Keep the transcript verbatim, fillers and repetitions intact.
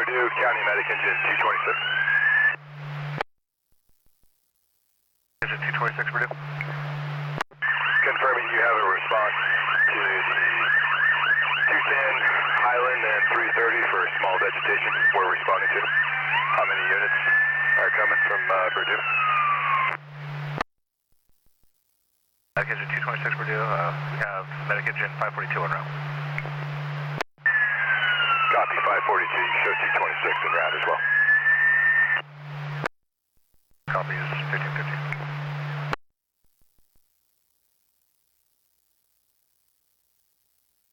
Purdue, County Medic Engine two twenty-six. Engine two twenty-six, Purdue. Confirming you have a response to the two ten, Highland, and three thirty for small vegetation we're responding to. How many units are coming from uh, Purdue? Medic Engine two twenty-six, Purdue. Uh, we have Medic Engine five forty-two en route. Copy five forty-two, you show two twenty-six en route.